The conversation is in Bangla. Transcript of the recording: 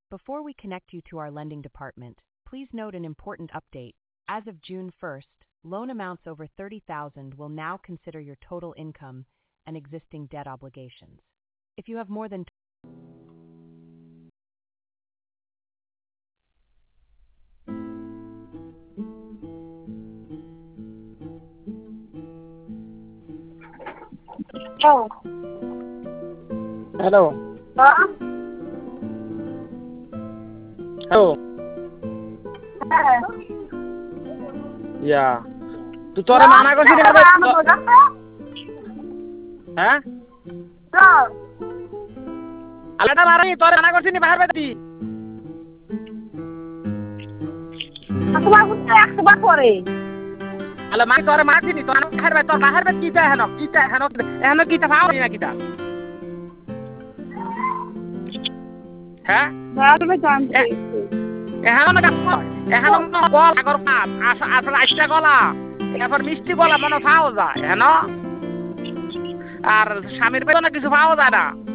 Before we connect you to our lending department, please note an important update. As of June 1st, loan amounts over $30,000 will now consider your total income and existing debt obligations. If you have more than Hello. Hello. Hả? Hello. À. Yeah. Tu তোরে মানা করছিস না হ্যাঁ আলাদা বাড়ি তোরে মানা করছিস না বাহির বেতি তোমার বুঝতে একবার পরে আলা মা তোরে মাছিনি তো বাহির বেত কিটা হেন এহন কিটা পাও না কিটা হ্যাঁ ভালো জানতে এহন না এহন গল আগর পাত আসলে আইটা গলা এরপর মিষ্টি গলা মনে পাওয়া যায় হ্যাঁ আর স্বামীর পেছনে কিছু পাওয়া যায় না